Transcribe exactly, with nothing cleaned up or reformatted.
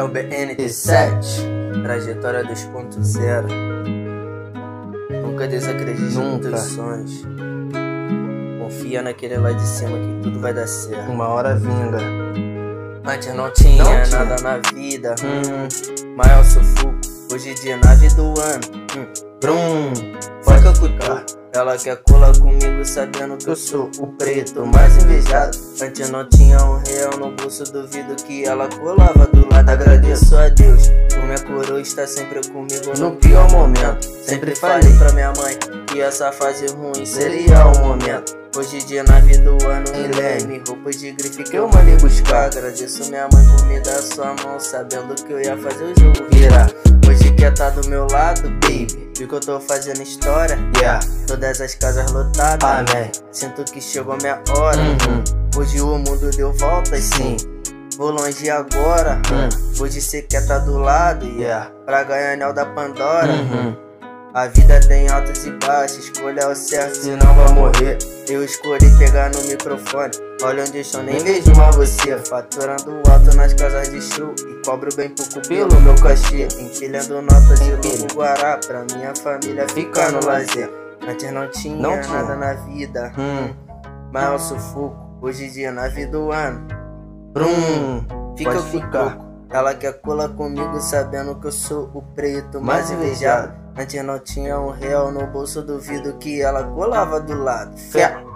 É o B N T sete, trajetória dois ponto zero. Nunca desacredite nos teus sonhos. Confia naquele lá de cima que tudo vai dar certo. Uma hora vinga. Antes não tinha, não tinha. nada na vida. Hum, maior sufoco, hoje dia nave do ano. Hum, Brum, fica cutucar. Ela quer colar comigo sabendo que eu sou o preto mais invejado. Antes não tinha um real no bolso, duvido que ela colava do lado. Agradeço a Deus por minha coroa estar sempre comigo no pior momento. Sempre falei pra minha mãe que essa fase ruim seria o momento. Hoje dia nave do ano em Leme, roupas de grife que eu mandei buscar. Agradeço minha mãe por me dar sua mão, sabendo que eu ia fazer o jogo virar. Hoje quer tá do meu lado, baby, viu que eu tô fazendo história, yeah. Todas as casas lotadas, amém. Sinto que chegou a minha hora. Uhum. Hoje o mundo deu voltas, sim. Vou longe agora. Uhum. Hoje cê quer tá do lado, yeah. Pra ganhar anel da Pandora. Uhum. A vida tem altos e baixos, escolha o certo, senão vai morrer. Eu escolhi pegar no microfone, olha onde estou, nem vejo mais você. Faturando alto nas casas de show e cobro bem pouco pelo meu cachê. Empilhando notas de Lobo Guará pra minha família ficar no lazer. Antes não tinha, não tinha. nada na vida, hum. maior sufoco, hoje dia nave do ano. Brum, fica pode ficar. Coco. Ela quer colar comigo sabendo que eu sou o preto mais invejado. Antes não tinha um real no bolso, duvido que ela colava do lado. Fé.